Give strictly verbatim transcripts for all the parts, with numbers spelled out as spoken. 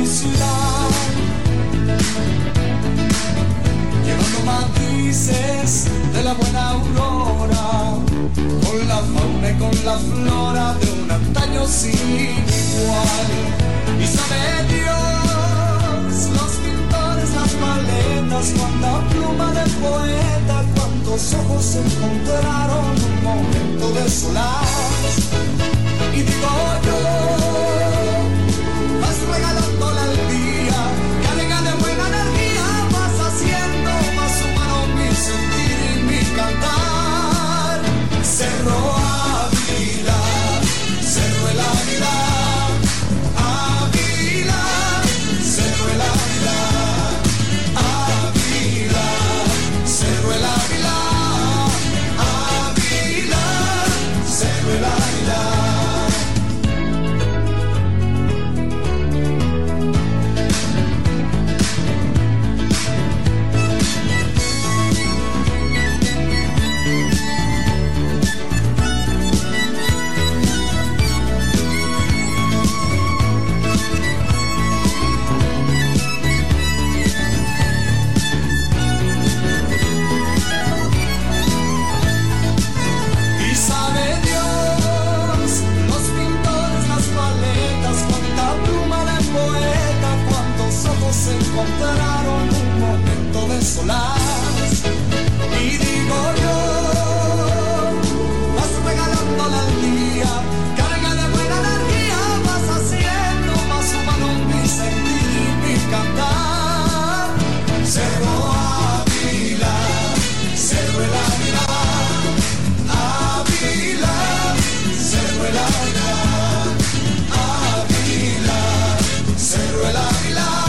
mi ciudad, llevando matices de la buena aurora, con la fauna y con la flora de un antaño sin igual. Y sabe Dios, los pintores, las paletas, cuánta pluma de poeta, cuántos ojos se encontraron un momento de solas. Y digo yo, vas regalándole al día, carga de buena energía, vas haciendo más humano mi sentir y mi cantar. Cerro Ávila, Cerro el Ávila, Ávila, Cerro el Ávila, Ávila, Cerro el Ávila, Ávila, Cerro el Ávila. Se encontraron un momento de solas. Y digo yo, vas regalándole al día, carga de buena energía, vas haciendo más humano mi sentir y mi cantar. Cerro Ávila, Cerro el Ávila, Ávila, Cerro el Ávila, Ávila, Cerro el Ávila.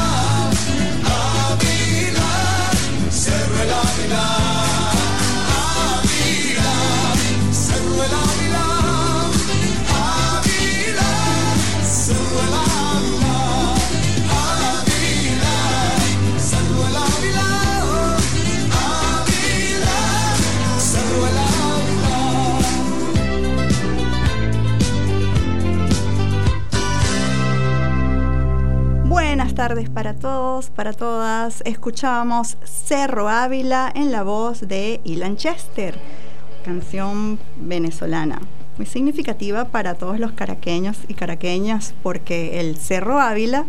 Buenas tardes para todos, para todas. Escuchamos Cerro Ávila en la voz de Ilan Chester, canción venezolana muy significativa para todos los caraqueños y caraqueñas, porque el Cerro Ávila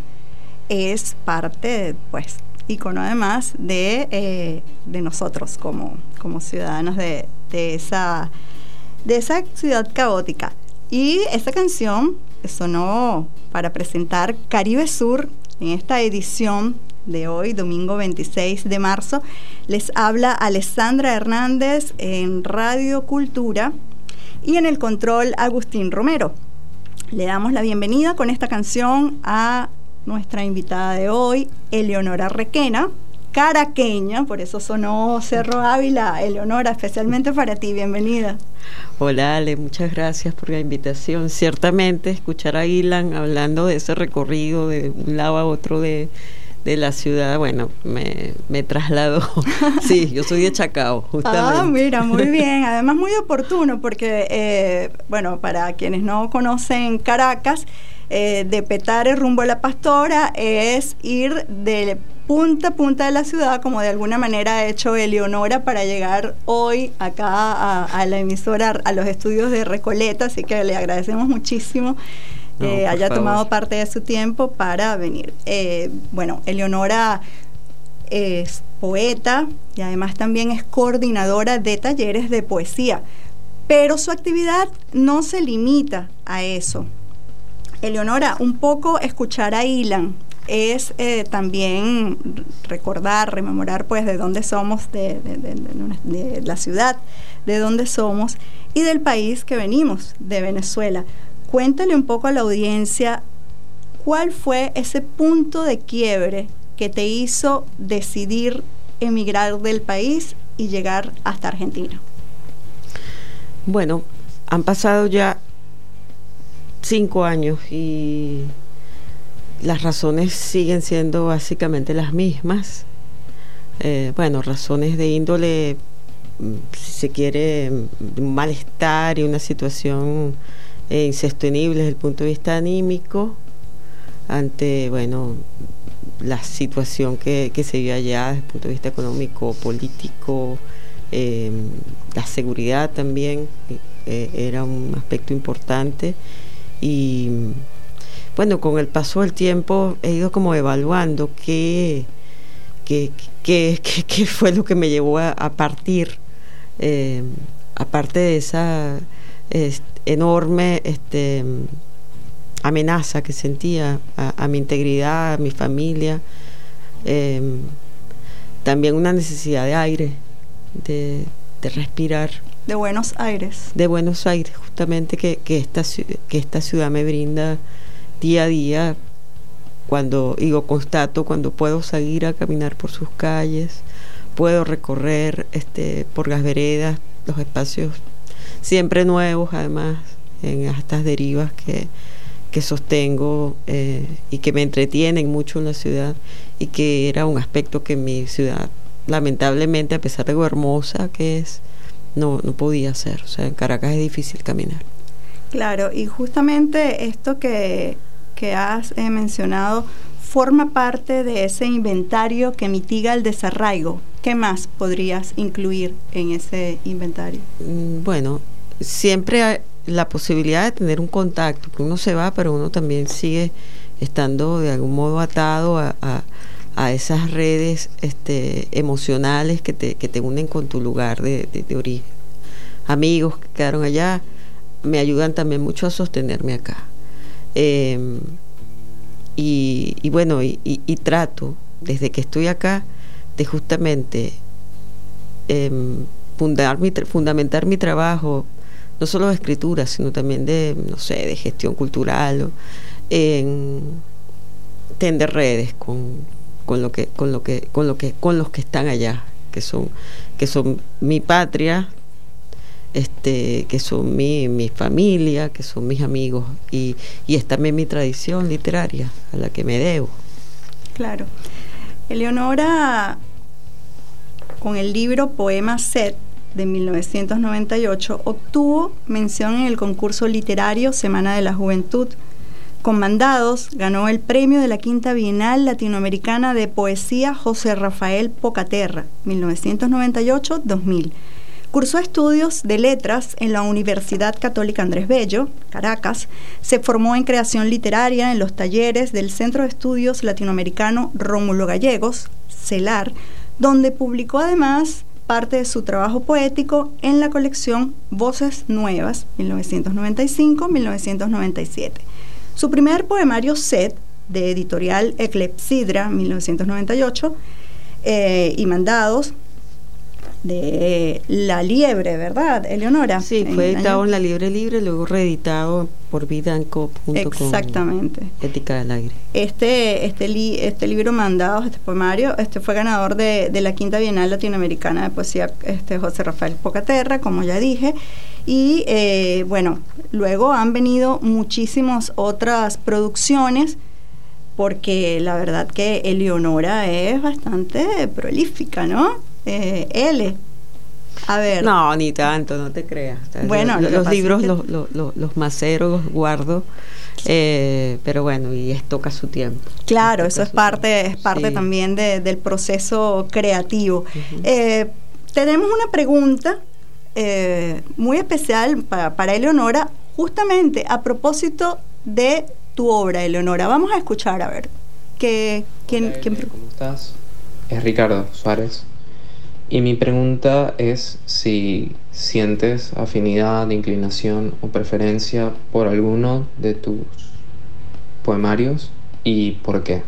es parte, pues, ícono además de, eh, de nosotros como, como ciudadanos de, de, esa, de esa ciudad caótica. Y esta canción sonó para presentar Caribe Sur en esta edición de hoy, domingo veintiséis de marzo. Les habla Alessandra Hernández en Radio Cultura y en el control Agustín Romero. Le damos la bienvenida con esta canción a nuestra invitada de hoy, Eleonora Requena, caraqueña, por eso sonó Cerro Ávila. Eleonora, especialmente para ti, bienvenida. Hola Ale, muchas gracias por la invitación. Ciertamente escuchar a Ilan hablando de ese recorrido de un lado a otro de, de la ciudad, bueno, me, me trasladó. Sí, yo soy de Chacao, justamente. Ah, mira, muy bien, además muy oportuno porque, eh, bueno, para quienes no conocen Caracas, eh, de Petare rumbo a La Pastora es ir de punta a punta de la ciudad, como de alguna manera ha hecho Eleonora para llegar hoy acá a, a la emisora, a los estudios de Recoleta, así que le agradecemos muchísimo no, eh, haya favor. tomado parte de su tiempo para venir. Eh, bueno, Eleonora es poeta y además también es coordinadora de talleres de poesía, pero su actividad no se limita a eso. Eleonora, un poco escuchar a Ilan es eh, también recordar, rememorar pues de dónde somos, de, de, de, de, de la ciudad, de dónde somos y del país que venimos, de Venezuela. Cuéntale un poco a la audiencia cuál fue ese punto de quiebre que te hizo decidir emigrar del país y llegar hasta Argentina. Bueno, han pasado ya cinco años y las razones siguen siendo básicamente las mismas. Eh, bueno, razones de índole, si se quiere, un malestar y una situación eh, insostenible desde el punto de vista anímico. ante, bueno, la situación que, que se vive allá desde el punto de vista económico, político, eh, la seguridad también eh, era un aspecto importante. Y bueno, con el paso del tiempo he ido como evaluando qué, qué, qué, qué, qué fue lo que me llevó a, a partir, eh, aparte de esa este, enorme este, amenaza que sentía a, a mi integridad, a mi familia, eh, también una necesidad de aire, de, de respirar. De Buenos Aires. De Buenos Aires, justamente, que, que, esta, que esta ciudad me brinda día a día, cuando digo, constato, cuando puedo salir a caminar por sus calles, puedo recorrer este, por las veredas, los espacios siempre nuevos, además, en estas derivas que, que sostengo eh, y que me entretienen mucho en la ciudad, y que era un aspecto que mi ciudad, lamentablemente, a pesar de lo hermosa que es, no, no podía hacer. O sea, en Caracas es difícil caminar. Claro, y justamente esto que, que has eh, mencionado forma parte de ese inventario que mitiga el desarraigo. ¿Qué más podrías incluir en ese inventario? Bueno, siempre hay la posibilidad de tener un contacto, que uno se va, pero uno también sigue estando de algún modo atado a, a, a esas redes este, emocionales que te, que te unen con tu lugar de, de, de origen. Amigos que quedaron allá me ayudan también mucho a sostenerme acá. Eh, y, y bueno, y, y, y trato, desde que estoy acá, de justamente eh, fundar mi, fundamentar mi trabajo, no solo de escritura, sino también de, no sé, de gestión cultural, o, en tender redes con, con lo que, con lo que, con lo que, con los que están allá, que son, que son mi patria, este, que son mi, mi familia, que son mis amigos, y, y es también mi tradición literaria a la que me debo. Claro. Eleonora, con el libro Poema Sed de mil novecientos noventa y ocho, obtuvo mención en el concurso literario Semana de la Juventud. Con Mandados ganó el premio de la Quinta Bienal Latinoamericana de Poesía José Rafael Pocaterra, mil novecientos noventa y ocho a dos mil. Cursó estudios de letras en la Universidad Católica Andrés Bello, Caracas. Se formó en creación literaria en los talleres del Centro de Estudios Latinoamericano Rómulo Gallegos, CELAR, donde publicó además parte de su trabajo poético en la colección Voces Nuevas, mil novecientos noventa y cinco a mil novecientos noventa y siete. Su primer poemario, Sed, de editorial Eclepsidra, mil novecientos noventa y ocho, eh, y Mandados, de La Liebre, ¿verdad, Eleonora? Sí, fue editado en La Liebre Libre, luego reeditado por Vidanco junto Exactamente. con Ética del Aire. Este, este, li, este libro Mandados, este poemario, este fue ganador de, de la Quinta Bienal Latinoamericana de Poesía este, José Rafael Pocaterra, como ya dije, y eh, bueno, luego han venido muchísimas otras producciones, porque la verdad que Eleonora es bastante prolífica, ¿no? Eh, L. A ver. No, ni tanto, no te creas. Bueno, los, los libros, es que... los, los, los, los macero, los guardo, eh, pero bueno, y es toca su tiempo. Claro, eso es parte, es parte sí. también de, del proceso creativo. Uh-huh. Eh, tenemos una pregunta eh, muy especial para, para Eleonora, justamente a propósito de tu obra, Eleonora. Vamos a escuchar, a ver. ¿qué, quién, Hola, quién... ¿Cómo estás? Es Ricardo Suárez. Y mi pregunta es si sientes afinidad, inclinación o preferencia por alguno de tus poemarios y por qué.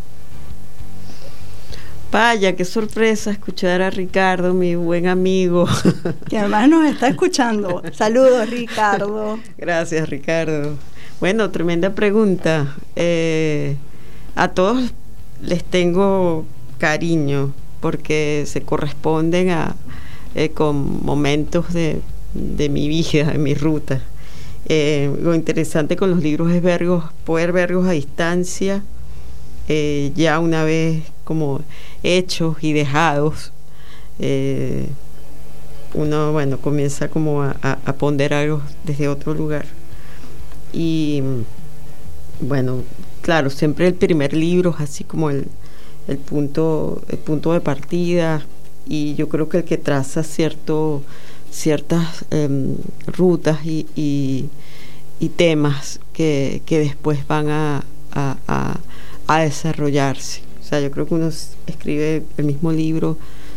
Vaya, qué sorpresa escuchar a Ricardo, mi buen amigo. Que además nos está escuchando. Saludos, Ricardo. Gracias, Ricardo. Bueno, tremenda pregunta. Eh, a todos les tengo cariño, porque se corresponden a eh, con momentos de, de mi vida, de mi ruta. Eh, lo interesante con los libros es verlos, poder verlos a distancia, eh, ya una vez como hechos y dejados. Eh, uno, bueno, comienza como a, a, a ponderarlos desde otro lugar. Y bueno, claro, siempre el primer libro es así como el, el punto, el punto de partida, y yo creo que el que traza cierto, ciertas eh, rutas y, y, y temas que, que después van a, a, a, a desarrollarse. O sea, yo creo que uno escribe el mismo libro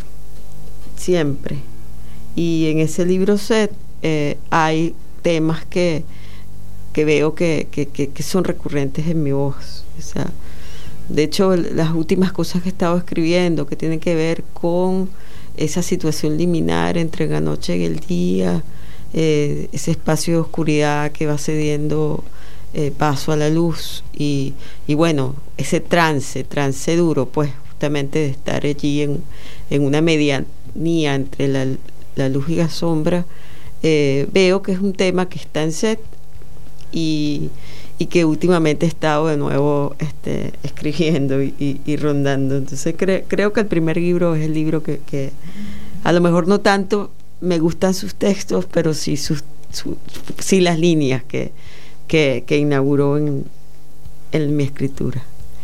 siempre, y en ese libro set eh, hay temas que, que veo que, que, que, que son recurrentes en mi voz. O sea, de hecho, las últimas cosas que he estado escribiendo que tienen que ver con esa situación liminar entre la noche y el día, eh, ese espacio de oscuridad que va cediendo eh, paso a la luz, y, y bueno, ese trance, trance duro, pues justamente de estar allí en, en una medianía entre la, la luz y la sombra. Eh, veo que es un tema que está en set y, y que últimamente he estado de nuevo este, escribiendo y, y, y rondando. Entonces cre, creo que el primer libro es el libro que, que a lo mejor no tanto me gustan sus textos, pero sí, sus, su, sí las líneas que, que, que inauguró en, en mi escritura.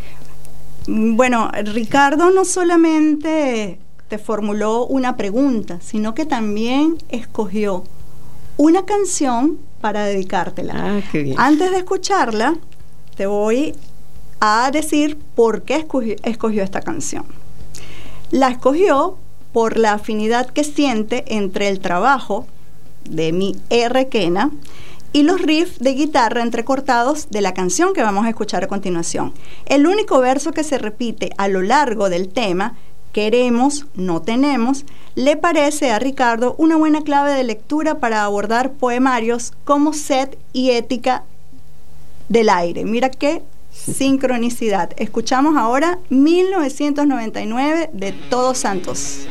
Bueno, Ricardo no solamente te formuló una pregunta, sino que también escogió una canción para dedicártela. Ah, qué bien. Antes de escucharla, te voy a decir por qué escogió, escogió esta canción. La escogió por la afinidad que siente entre el trabajo de mi R. Quena y los riffs de guitarra entrecortados de la canción que vamos a escuchar a continuación. El único verso que se repite a lo largo del tema, queremos, no tenemos, le parece a Ricardo una buena clave de lectura para abordar poemarios como Sed y Ética del Aire. Mira qué sincronicidad. Escuchamos ahora mil novecientos noventa y nueve de Todos Santos.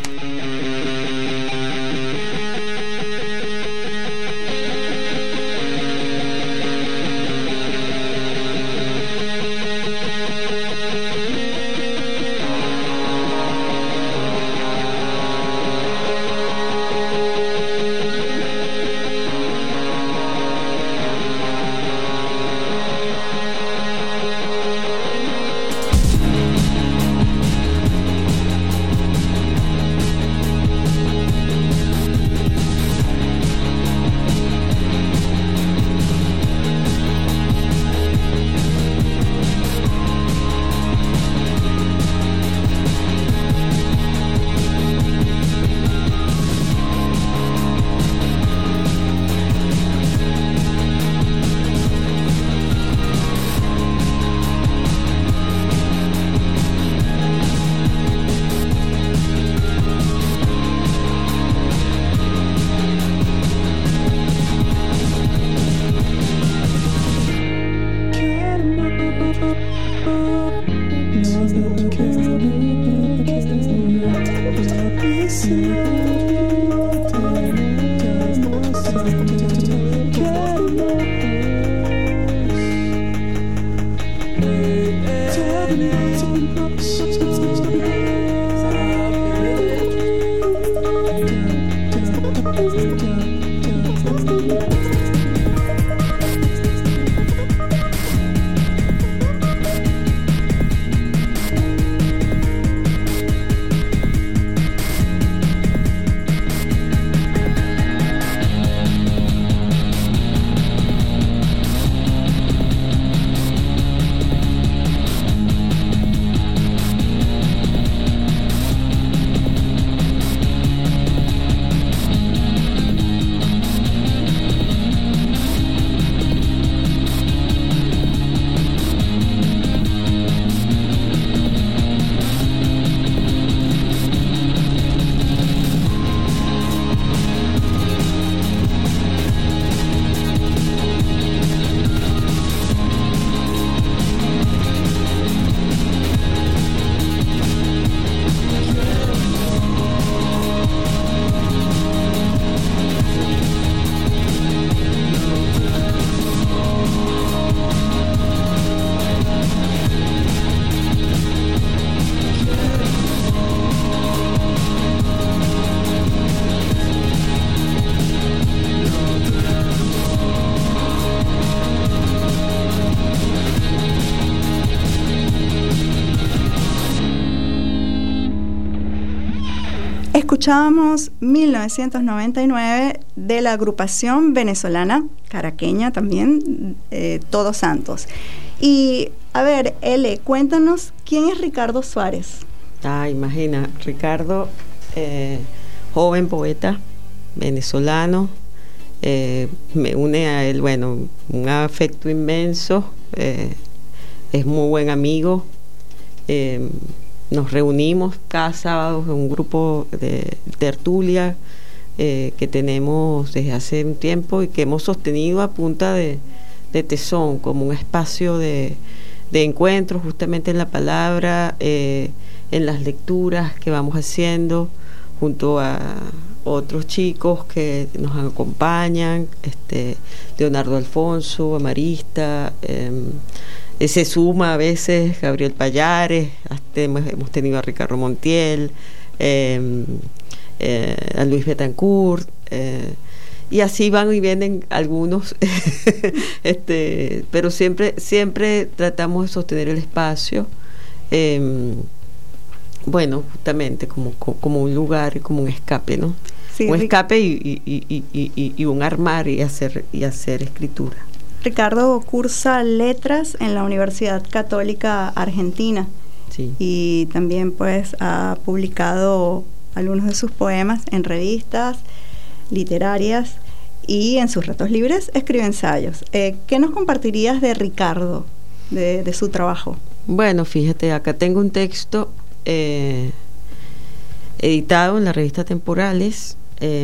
escuchábamos mil novecientos noventa y nueve de la agrupación venezolana, caraqueña también, eh, Todos Santos. Y, a ver, Ele, cuéntanos, ¿quién es Ricardo Suárez? Ah, imagina, Ricardo, eh, joven poeta venezolano, eh, me une a él, bueno, un afecto inmenso, eh, es muy buen amigo. Eh, nos reunimos cada sábado en un grupo de tertulia eh, que tenemos desde hace un tiempo y que hemos sostenido a punta de, de tesón, como un espacio de, de encuentro justamente en la palabra, eh, en las lecturas que vamos haciendo junto a otros chicos que nos acompañan, este, Leonardo Alfonso, Amarista, eh, se suma a veces Gabriel Payares, hasta hemos, hemos tenido a Ricardo Montiel, eh, eh, a Luis Betancourt, eh, y así van y vienen algunos, este, pero siempre, siempre tratamos de sostener el espacio, eh, bueno, justamente como, como un lugar, como un escape, ¿no? Sí, un escape y, y, y, y, y un armar y hacer, y hacer escritura. Ricardo cursa letras en la Universidad Católica Argentina. Sí. Y también pues ha publicado algunos de sus poemas en revistas literarias y en sus ratos libres escribe ensayos. Eh, ¿Qué nos compartirías de Ricardo, de, de su trabajo? Bueno, fíjate, acá tengo un texto eh, editado en la revista Temporales. Eh,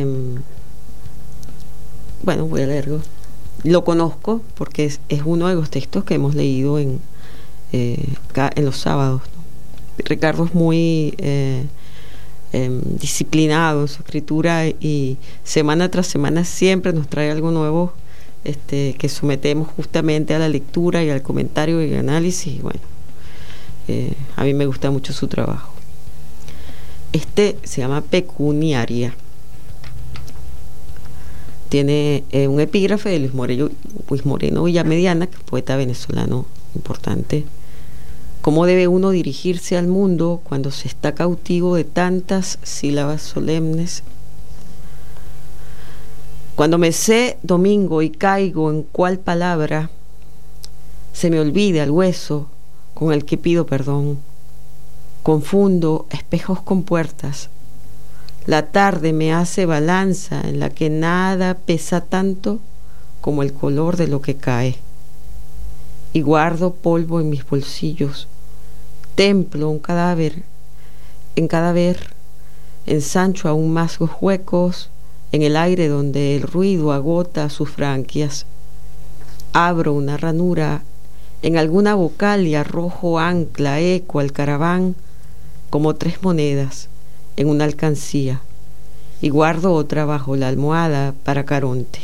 bueno, voy a leerlo. Lo conozco porque es, es uno de los textos que hemos leído en, eh, en los sábados, ¿no? Ricardo es muy eh, eh, disciplinado en su escritura y semana tras semana siempre nos trae algo nuevo este, que sometemos justamente a la lectura y al comentario y al análisis. Y bueno, eh, a mí me gusta mucho su trabajo. Este se llama Pecuniaria. Tiene eh, un epígrafe de Luis Moreno, Luis Moreno Villamediana, que es poeta venezolano importante. ¿Cómo debe uno dirigirse al mundo cuando se está cautivo de tantas sílabas solemnes? Cuando me sé domingo y caigo en cuál palabra se me olvida el hueso con el que pido perdón. Confundo espejos con puertas. La tarde me hace balanza en la que nada pesa tanto como el color de lo que cae. Y guardo polvo en mis bolsillos. Templo un cadáver, en cadáver, ensancho aún más los huecos en el aire donde el ruido agota sus franquias. Abro una ranura en alguna vocal y arrojo ancla, eco al caraván como tres monedas en una alcancía, y guardo otra bajo la almohada para Caronte.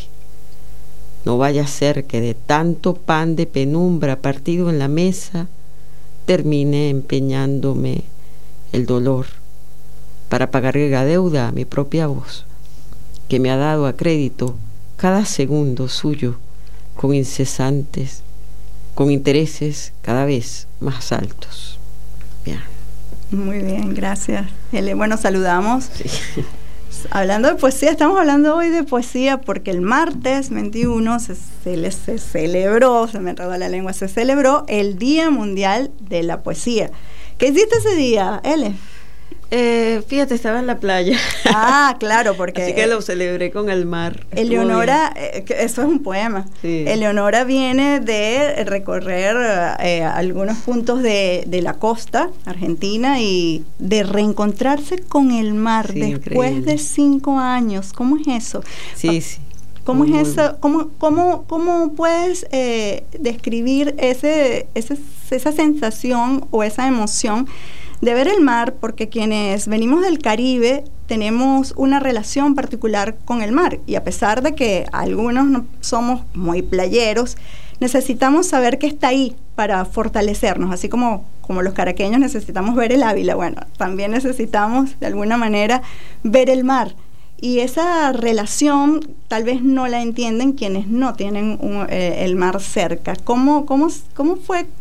No vaya a ser que de tanto pan de penumbra partido en la mesa termine empeñándome el dolor para pagar la deuda a mi propia voz, que me ha dado a crédito cada segundo suyo con incesantes, con intereses cada vez más altos. Bien. Muy bien, gracias. Bueno, saludamos. Sí. Hablando de poesía, estamos hablando hoy de poesía porque el martes veintiuno se, se, se celebró, se me enredó la lengua, se celebró el Día Mundial de la Poesía. ¿Qué hiciste ese día, Ele? Eh, fíjate, estaba en la playa. Ah, claro, porque... Así que lo celebré con el mar. Eleonora, eh, eso es un poema. Sí. Eleonora viene de recorrer eh, algunos puntos de, de la costa argentina y de reencontrarse con el mar Sí, después increíble. de cinco años. ¿Cómo es eso? Sí, sí. ¿Cómo Muy, es muy eso? ¿Cómo, cómo, cómo puedes eh, describir ese, ese, esa sensación o esa emoción de ver el mar? Porque quienes venimos del Caribe tenemos una relación particular con el mar y a pesar de que algunos no somos muy playeros, necesitamos saber que está ahí para fortalecernos, así como, como los caraqueños necesitamos ver el Ávila. Bueno, también necesitamos de alguna manera ver el mar. Y esa relación tal vez no la entienden quienes no tienen un, eh, el mar cerca. ¿Cómo, cómo, cómo fue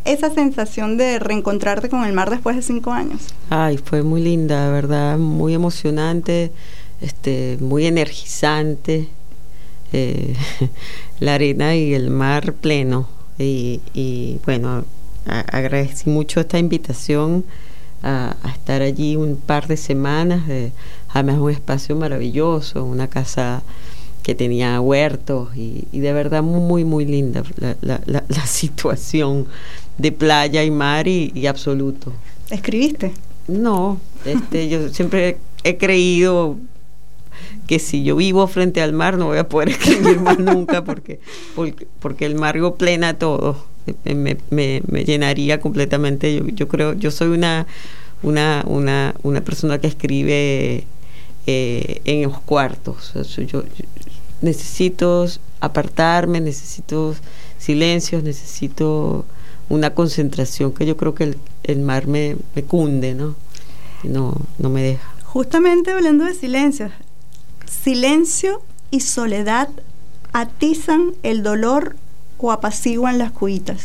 esa sensación de reencontrarte con el mar después de cinco años? Ay, fue muy linda, de verdad, muy emocionante, este, muy energizante, eh, la arena y el mar pleno. Y, y bueno, a, agradecí mucho esta invitación a, a estar allí un par de semanas, eh, además un espacio maravilloso, una casa que tenía huertos y, y de verdad muy, muy, muy linda la, la, la, la situación de playa y mar y, y absoluto. ¿Escribiste? No, este, yo siempre he creído que si yo vivo frente al mar no voy a poder escribir más nunca porque, porque, porque el mar lo plena todo, me, me, me llenaría completamente. Yo, yo creo, yo soy una, una, una, una persona que escribe eh, en los cuartos. O sea, yo, yo necesito apartarme, necesito silencios, necesito una concentración que yo creo que el, el mar me, me cunde, ¿no? No, no me deja. Justamente hablando de silencios, silencio y soledad atizan el dolor o apaciguan las cuitas.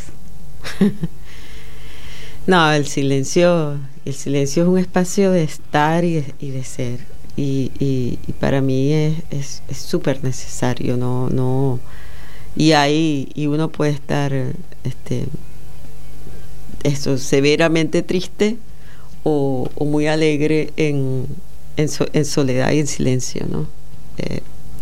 No, el silencio, el silencio es un espacio de estar y de, y de ser. Y, y, y para mí es es es súper necesario, no no y ahí y uno puede estar este eso severamente triste o, o muy alegre en en, so, en soledad y en silencio, ¿no? Eh,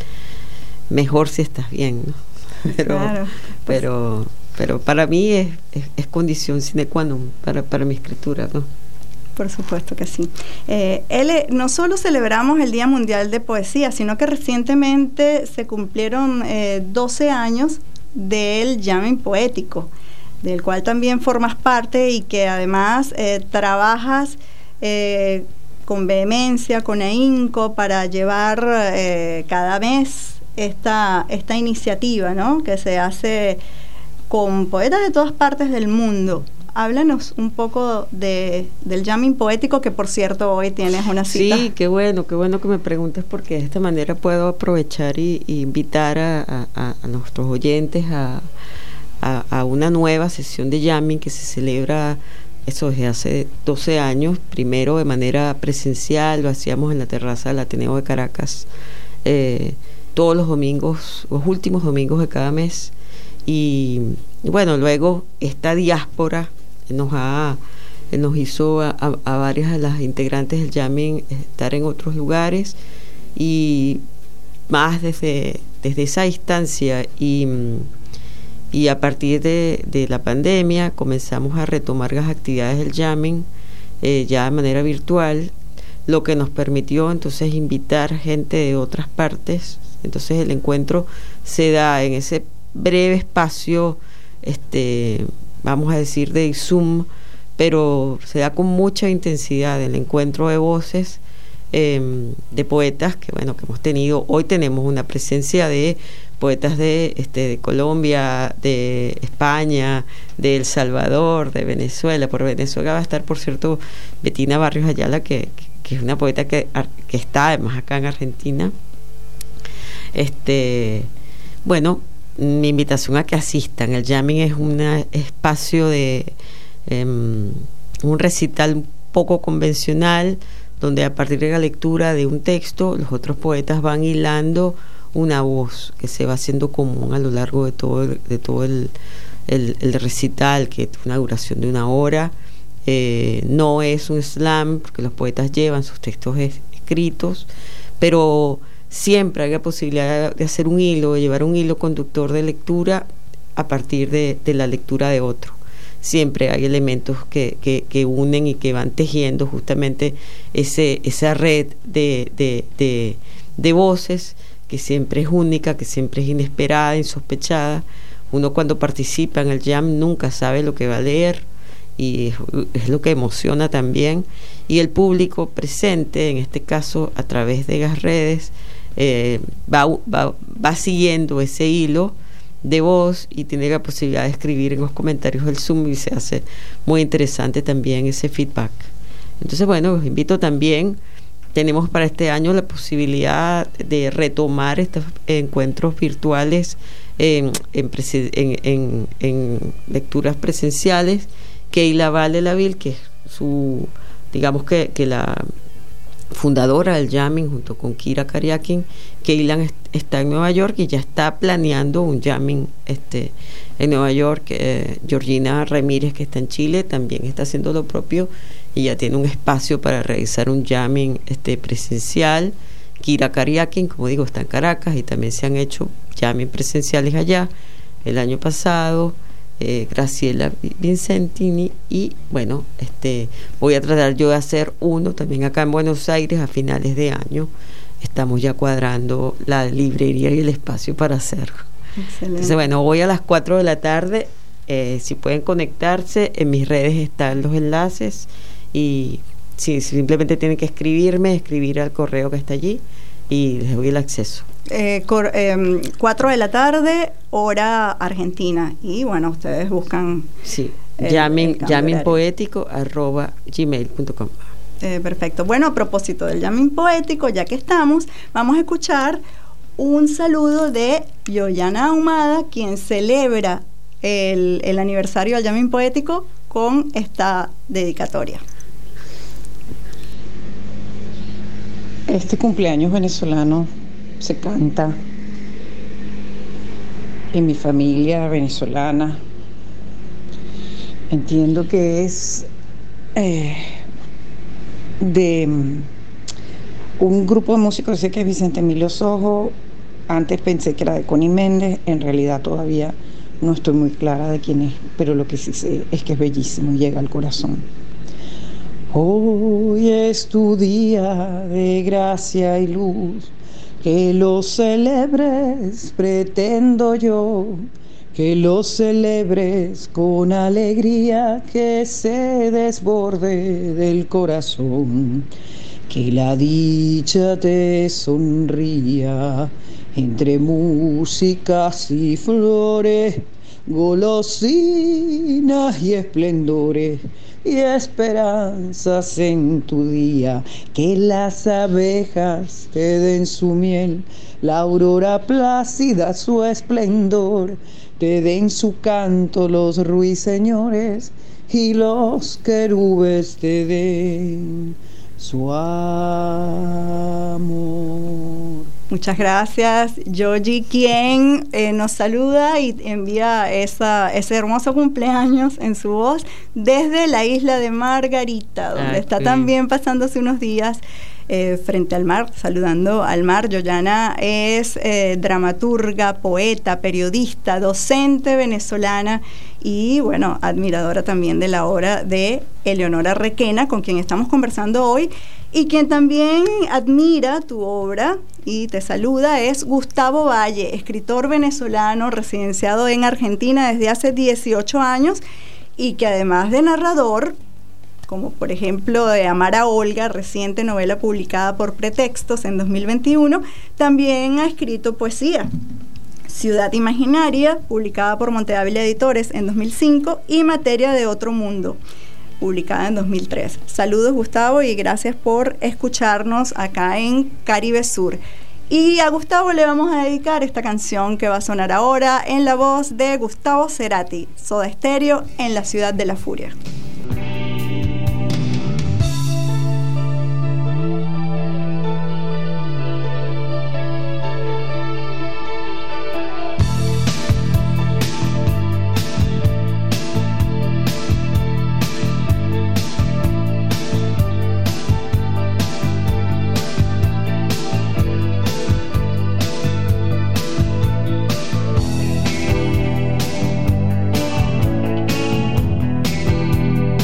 mejor si estás bien, ¿no? Pero claro, pues, pero pero para mí es, es, es condición sine qua non para para mi escritura, ¿no? Por supuesto que sí. Eh, Ele, no solo celebramos el Día Mundial de Poesía, sino que recientemente se cumplieron eh, doce años del jamming poético, del cual también formas parte y que además eh, trabajas eh, con vehemencia, con ahínco, para llevar eh, cada mes esta, esta iniciativa, ¿no?, que se hace con poetas de todas partes del mundo. Háblanos un poco de, del jamming poético, que por cierto hoy tienes una cita. Sí, qué bueno, qué bueno que me preguntes, porque de esta manera puedo aprovechar y, y invitar a, a, a nuestros oyentes a, a, a una nueva sesión de jamming que se celebra eso desde hace doce años, primero de manera presencial, lo hacíamos en la terraza del Ateneo de Caracas, eh, todos los domingos, los últimos domingos de cada mes, y bueno, luego esta diáspora nos ha nos hizo a, a, a varias de las integrantes del jamming estar en otros lugares, y más desde, desde esa distancia y, y a partir de, de la pandemia comenzamos a retomar las actividades del jamming eh, ya de manera virtual, lo que nos permitió entonces invitar gente de otras partes. Entonces el encuentro se da en ese breve espacio, este vamos a decir de Zoom, pero se da con mucha intensidad el encuentro de voces eh, de poetas que bueno que hemos tenido. Hoy tenemos una presencia de poetas de este de Colombia, de España, de El Salvador, de Venezuela. Por Venezuela va a estar, por cierto, Betina Barrios Ayala, que, que, que es una poeta que, que está además acá en Argentina. Este bueno, mi invitación a que asistan. El jamming es un espacio de eh, un recital un poco convencional, donde a partir de la lectura de un texto los otros poetas van hilando una voz que se va haciendo común a lo largo de todo el, de todo el, el, el recital, que tiene una duración de una hora. Eh, no es un slam, porque los poetas llevan sus textos es, escritos, pero siempre hay la posibilidad de hacer un hilo, de llevar un hilo conductor de lectura a partir de, de la lectura de otro. Siempre hay elementos que, que, que unen y que van tejiendo justamente ese, esa red de, de, de, de voces que siempre es única, que siempre es inesperada, insospechada. Uno cuando participa en el jam nunca sabe lo que va a leer, y es, es lo que emociona también. Y el público presente, en este caso a través de las redes, Eh, va, va, va siguiendo ese hilo de voz y tiene la posibilidad de escribir en los comentarios del Zoom, y se hace muy interesante también ese feedback. Entonces bueno, los invito también. Tenemos para este año la posibilidad de retomar estos encuentros virtuales en, en, en, en, en lecturas presenciales. Keila Valdelabil, que es su, digamos que, que la fundadora del jamming, junto con Kira Kariakin. Keila está en Nueva York y ya está planeando un jamming este, en Nueva York. eh, Georgina Ramírez, que está en Chile, también está haciendo lo propio y ya tiene un espacio para realizar un jamming este, presencial. Kira Kariakin, como digo, está en Caracas y también se han hecho jamming presenciales allá el año pasado. Eh, Graciela Vincentini, y bueno, este voy a tratar yo de hacer uno también acá en Buenos Aires a finales de año. Estamos ya cuadrando la librería y el espacio para hacerlo. Excelente. Entonces, bueno, voy a las cuatro de la tarde. Eh, si pueden conectarse, en mis redes están los enlaces y si simplemente tienen que escribirme, escribir al correo que está allí y les doy el acceso. Eh, cor, eh, cuatro de la tarde, hora argentina, y bueno, ustedes buscan sí, jamming, jamming poético arroba gmail punto com. Eh, perfecto. Bueno, a propósito del jamming poético, ya que estamos, vamos a escuchar un saludo de Yoyana Ahumada, quien celebra el, el aniversario del jamming poético con esta dedicatoria. Este cumpleaños venezolano se canta en mi familia venezolana. Entiendo que es eh, de un grupo de músicos, sé que es Vicente Emilio Sojo. Antes pensé que era de Connie Méndez, en realidad todavía no estoy muy clara de quién es, pero lo que sí sé es que es bellísimo y llega al corazón. Hoy es tu día de gracia y luz, que lo celebres, pretendo yo, que lo celebres con alegría que se desborde del corazón, que la dicha te sonría entre músicas y flores, golosinas y esplendores y esperanzas en tu día, que las abejas te den su miel, la aurora plácida su esplendor, te den su canto los ruiseñores y los querubes te den su amor. Muchas gracias, Yogi, quien eh, nos saluda y envía esa, ese hermoso cumpleaños en su voz desde la isla de Margarita, donde ah, está sí. también pasándose unos días eh, frente al mar, saludando al mar. Yoyana es eh, dramaturga, poeta, periodista, docente venezolana y, bueno, admiradora también de la obra de Eleonora Requena, con quien estamos conversando hoy, y quien también admira tu obra y te saluda es Gustavo Valle, escritor venezolano residenciado en Argentina desde hace dieciocho años y que además de narrador, como por ejemplo de Amar a Olga, reciente novela publicada por Pretextos en dos mil veintiuno, también ha escrito poesía. Ciudad Imaginaria, publicada por Monte Ávila Editores en dos mil cinco, y Materia de Otro Mundo, publicada en dos mil tres. Saludos, Gustavo, y gracias por escucharnos acá en Caribe Sur. Y a Gustavo le vamos a dedicar esta canción que va a sonar ahora en la voz de Gustavo Cerati, Soda Stereo, En la Ciudad de la Furia. Thank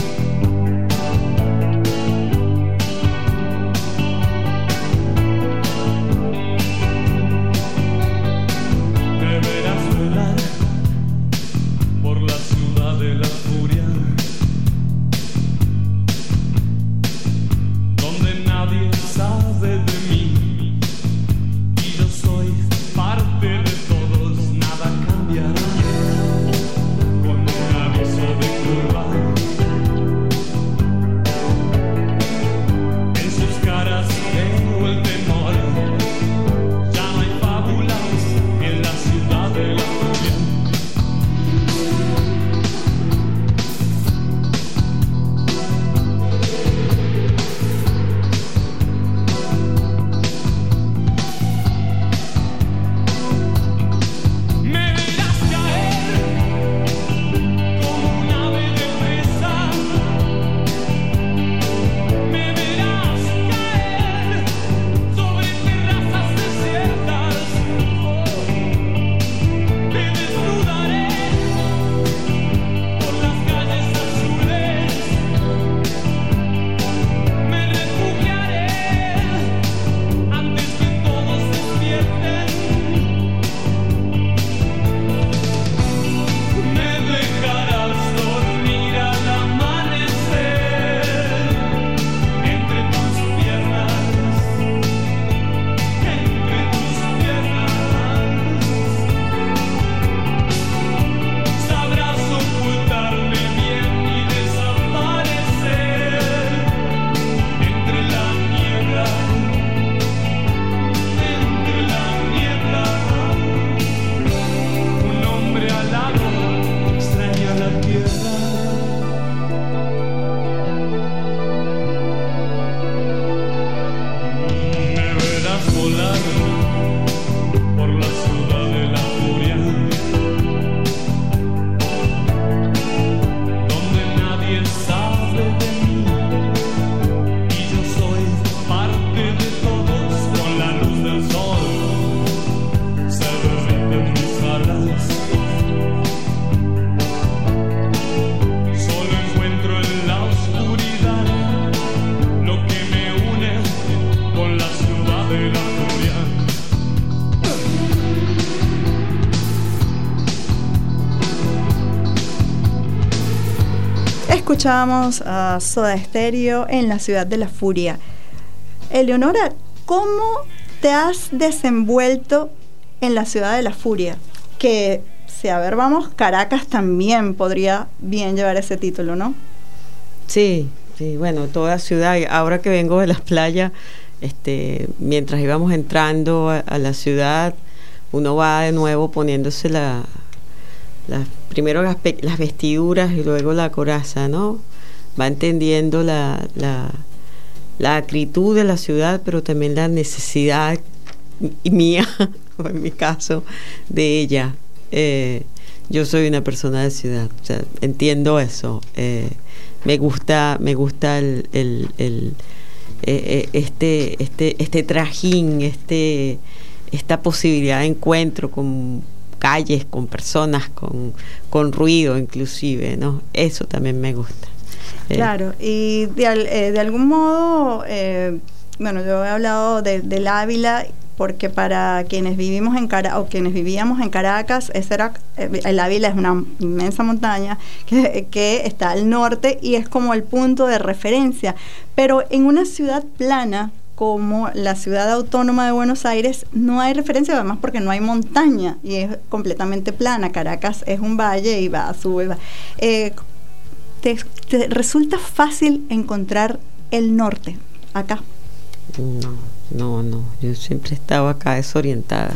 escuchábamos a Soda Stereo en la Ciudad de la Furia. Eleonora, ¿cómo te has desenvuelto en la Ciudad de la Furia? Que, si a ver, vamos, Caracas también podría bien llevar ese título, ¿no? Sí, sí, bueno, toda ciudad. Ahora que vengo de las playas, este, mientras íbamos entrando a, a la ciudad, uno va de nuevo poniéndose la, la primero las, las vestiduras y luego la coraza, ¿no? Va entendiendo la, la, la acritud de la ciudad, pero también la necesidad mía, o en mi caso, de ella. Eh, yo soy una persona de ciudad, o sea, entiendo eso. Eh, me gusta, me gusta el, el, el eh, este, este, este trajín, este, esta posibilidad de encuentro con calles, con personas, con, con ruido inclusive, ¿no? Eso también me gusta. Claro, y de, eh, de algún modo, eh, bueno, yo he hablado de, del Ávila, porque para quienes vivimos en Caracas, o quienes vivíamos en Caracas, ese era, el Ávila es una inmensa montaña que, que está al norte y es como el punto de referencia, pero en una ciudad plana como la ciudad autónoma de Buenos Aires no hay referencia, además porque no hay montaña y es completamente plana. Caracas es un valle y va, sube, va. Eh, te, te resulta fácil encontrar el norte acá? No, no, no. Yo siempre he estado acá desorientada.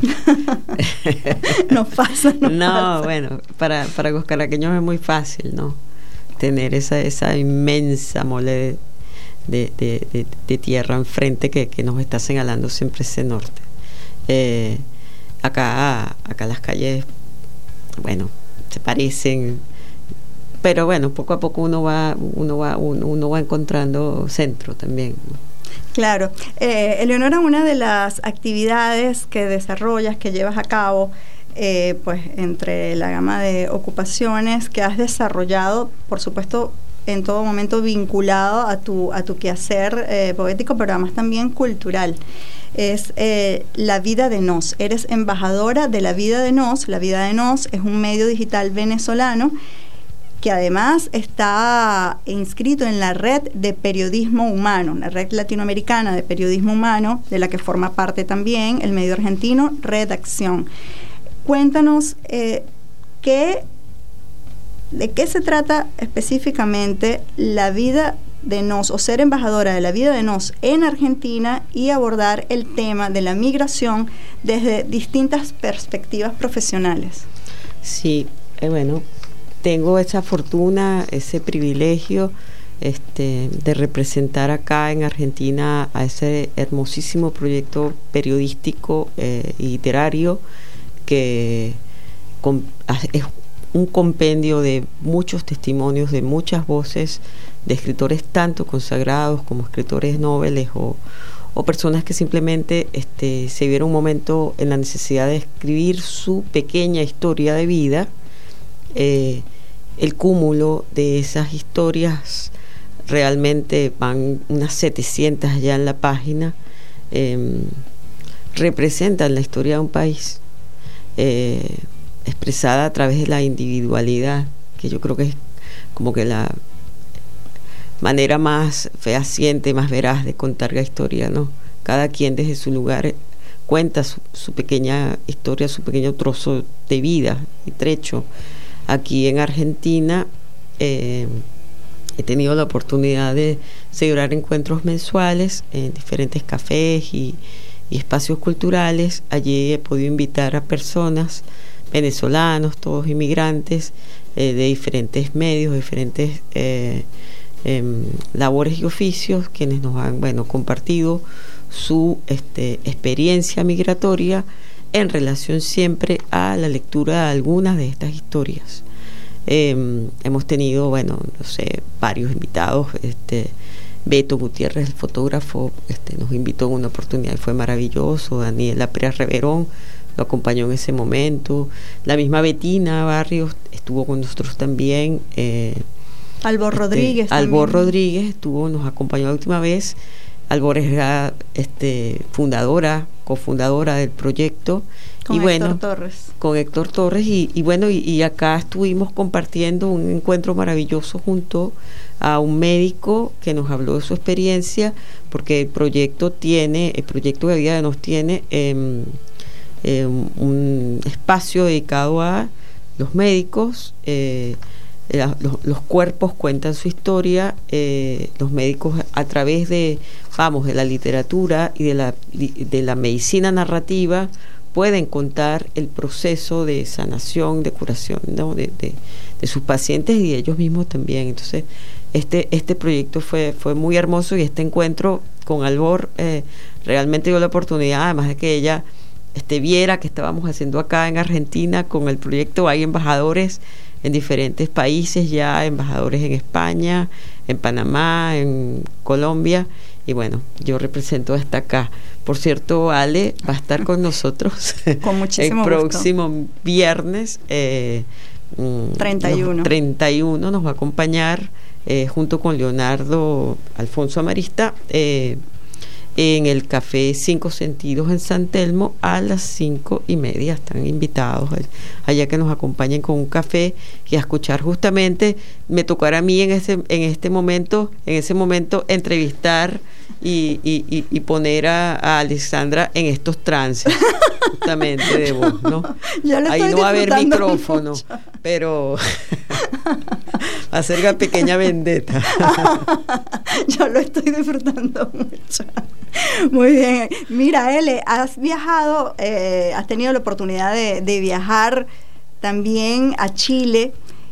no pasa, no, no pasa. Bueno, para, para los caraqueños es muy fácil, ¿no? Tener esa, esa inmensa mole de, de, de, de, de tierra enfrente que, que nos está señalando siempre ese norte. Eh, acá, acá las calles, bueno, se parecen, pero bueno, poco a poco uno va, uno va, uno, uno va encontrando centro también, ¿no? Claro. Eh, Eleonora, una de las actividades que desarrollas, que llevas a cabo, eh, pues entre la gama de ocupaciones que has desarrollado, por supuesto, en todo momento vinculado a tu, a tu quehacer eh, poético, pero además también cultural, es eh, La Vida de Nos. Eres embajadora de La Vida de Nos. La Vida de Nos es un medio digital venezolano que además está inscrito en la Red de Periodismo Humano, la Red Latinoamericana de Periodismo Humano, de la que forma parte también el medio argentino Redacción. Cuéntanos eh, qué, de qué se trata específicamente La Vida de Nos, o ser embajadora de La Vida de Nos en Argentina, y abordar el tema de la migración desde distintas perspectivas profesionales. Sí, eh, bueno, tengo esa fortuna, ese privilegio este, de representar acá en Argentina a ese hermosísimo proyecto periodístico eh, y literario que con, es un compendio de muchos testimonios, de muchas voces de escritores tanto consagrados como escritores noveles o, o personas que simplemente este, se vieron un momento en la necesidad de escribir su pequeña historia de vida. Eh, el cúmulo de esas historias realmente van unas setecientas ya en la página, eh, representan la historia de un país eh, expresada a través de la individualidad, que yo creo que es como que la manera más fehaciente, más veraz de contar la historia, ¿no? Cada quien desde su lugar cuenta su, su pequeña historia, su pequeño trozo de vida y trecho. Aquí en Argentina eh, he tenido la oportunidad de celebrar encuentros mensuales en diferentes cafés y, y espacios culturales. Allí he podido invitar a personas, venezolanos, todos inmigrantes, eh, de diferentes medios, diferentes eh, eh, labores y oficios, quienes nos han bueno, compartido su este, experiencia migratoria en relación siempre a la lectura de algunas de estas historias. Eh, hemos tenido, bueno, no sé, varios invitados. Este, Beto Gutiérrez, el fotógrafo, este, nos invitó en una oportunidad y fue maravilloso. Daniela Pérez Reverón lo acompañó en ese momento. La misma Betina Barrios estuvo con nosotros también. Eh, Albor este, Rodríguez. Albor también. Rodríguez estuvo, nos acompañó la última vez. Albor es la este, fundadora, cofundadora del proyecto. Con y Héctor bueno, Torres. Con Héctor Torres. Y, y bueno, y, y acá estuvimos compartiendo un encuentro maravilloso junto a un médico que nos habló de su experiencia, porque el proyecto tiene, el proyecto de vida nos tiene eh, eh, un espacio dedicado a los médicos. eh, La, los, los cuerpos cuentan su historia, eh, los médicos a través de, vamos, de la literatura y de la, de la medicina narrativa pueden contar el proceso de sanación, de curación, ¿no? de, de, de sus pacientes y de ellos mismos también. Entonces, este, este proyecto fue, fue muy hermoso, y este encuentro con Albor eh, realmente dio la oportunidad, además de que ella este, viera que estábamos haciendo acá en Argentina con el proyecto. Hay embajadores en diferentes países ya, embajadores en España, en Panamá, en Colombia, y bueno, yo represento hasta acá. Por cierto, Ale va a estar con nosotros con muchísimo el gusto. próximo viernes eh, treinta y uno. treinta y uno nos va a acompañar eh, junto con Leonardo Alfonso Amarista eh, en el Café Cinco Sentidos en San Telmo a las cinco y media. Están invitados allá que nos acompañen con un café y a escuchar. Justamente me tocará a mí en ese en este momento en ese momento entrevistar y, y, y poner a, a Alexandra en estos trances justamente de voz, ¿no? Ahí no va a haber micrófono, mucho. Pero va a ser una pequeña vendetta. Yo lo estoy disfrutando mucho. Muy bien. Mira, Ele, has viajado, eh, has tenido la oportunidad de, de viajar también a Chile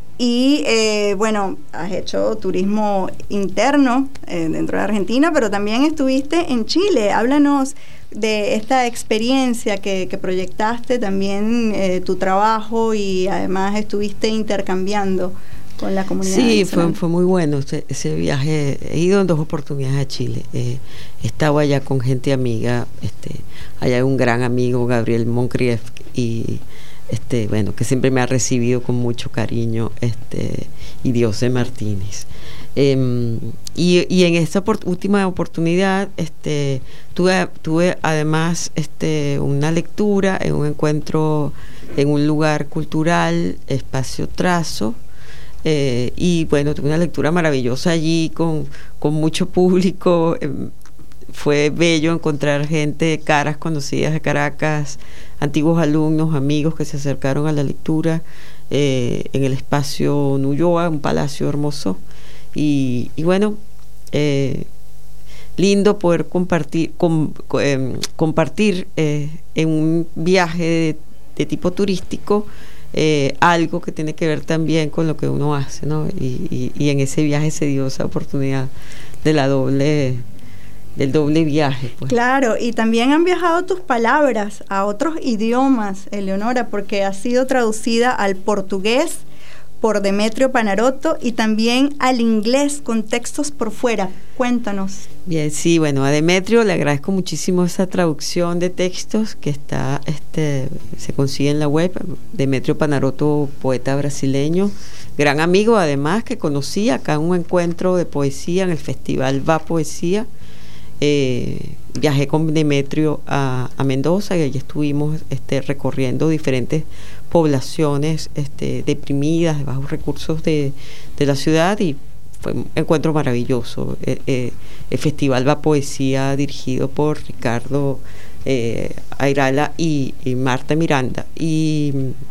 y, eh, bueno, has hecho turismo interno eh, dentro de Argentina, pero también estuviste en Chile. Háblanos de esta experiencia que, que proyectaste, también eh, tu trabajo, y además estuviste intercambiando con la comunidad. Sí, fue, fue muy bueno ese, ese viaje. He ido en dos oportunidades a Chile. Eh, estaba allá con gente amiga. Este, allá hay un gran amigo, Gabriel Moncrief, y este, bueno, que siempre me ha recibido con mucho cariño, este, y Diose Martínez. Eh, y, y en esta por, última oportunidad este, tuve, tuve además este, una lectura en un encuentro en un lugar cultural, Espacio Trazo. Eh, y bueno, tuve una lectura maravillosa allí con, con mucho público. Eh, fue bello encontrar gente, caras conocidas de Caracas, antiguos alumnos, amigos que se acercaron a la lectura eh, en el espacio Nuyoa, un palacio hermoso. Y, y bueno, eh, lindo poder compartir com, eh, compartir eh, en un viaje de, de tipo turístico Eh, algo que tiene que ver también con lo que uno hace, ¿no? Y, y, y en ese viaje se dio esa oportunidad de la doble, del doble viaje, pues. Claro, y también han viajado tus palabras a otros idiomas, Eleonora, porque ha sido traducida al portugués por Demetrio Panarotto y también al inglés con textos por fuera. Cuéntanos. Bien, sí, bueno, a Demetrio le agradezco muchísimo esa traducción de textos que está, este, se consigue en la web. Demetrio Panarotto, poeta brasileño, gran amigo además, que conocí acá en un encuentro de poesía en el festival Va Poesía. Eh, viajé con Demetrio a, a Mendoza y allí estuvimos este, recorriendo diferentes poblaciones este, deprimidas, de bajos recursos de, de la ciudad, y fue un encuentro maravilloso. Eh, eh, el festival Va Poesía, dirigido por Ricardo eh, Ayrala y, y Marta Miranda. Y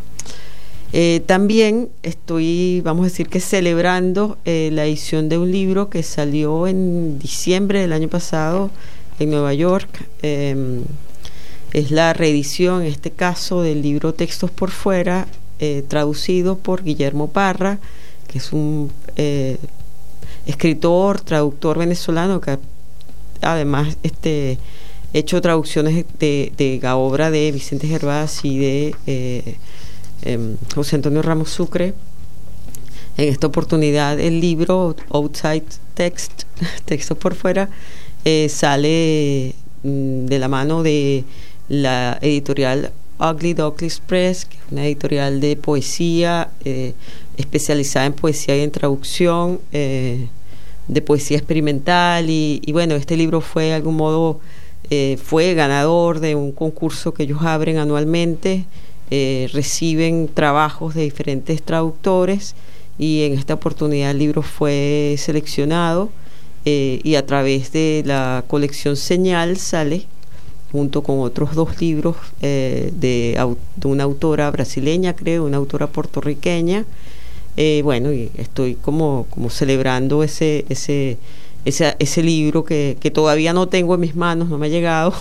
eh, también estoy, vamos a decir que celebrando eh, la edición de un libro que salió en diciembre del año pasado en Nueva York. Eh, es la reedición, en este caso, del libro Textos por Fuera, eh, traducido por Guillermo Parra, que es un eh, escritor, traductor venezolano que además este hecho traducciones de, de la obra de Vicente Gervás y de eh, eh, José Antonio Ramos Sucre. En esta oportunidad el libro Outside Text, Textos por Fuera, eh, sale mm, de la mano de la editorial Ugly Duckling Press, que es una editorial de poesía eh, especializada en poesía y en traducción, eh, de poesía experimental y, y bueno, este libro fue de algún modo, eh, fue ganador de un concurso que ellos abren anualmente, eh, reciben trabajos de diferentes traductores y en esta oportunidad el libro fue seleccionado eh, y a través de la colección Señal sale junto con otros dos libros eh, de, de una autora brasileña, creo, una autora puertorriqueña. Eh, bueno, y estoy como, como celebrando ese, ese, ese, ese libro que, que todavía no tengo en mis manos, no me ha llegado.